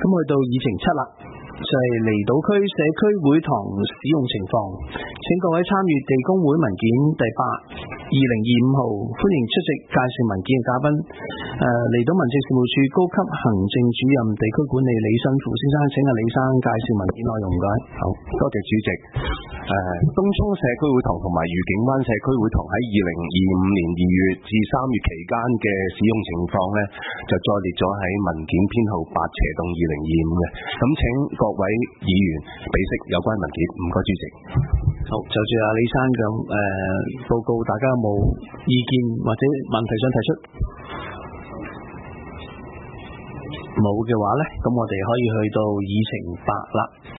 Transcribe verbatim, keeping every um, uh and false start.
去到議程七啦，就係離島區社區會堂使用情況。請各位參與地公會文件第八二零二五號，歡迎出席介紹文件嘅嘉賓。誒、呃，離島民政事務處高級行政主任地區管理李新富先生，請阿李生介紹文件內容。唔該。 好，多謝主席。誒、呃，東涌社區會堂同埋愉景灣社區會堂喺二零二五年二月至三月期間嘅使用情況呢，就載列咗喺文件編號八斜洞二零二五嘅。咁請各位議員俾悉有關文件。唔該，主席。 好，就住阿李生嘅誒、呃、報告，大家有冇意見或者問題想提出？冇嘅話呢，咁我哋可以去到議程八啦。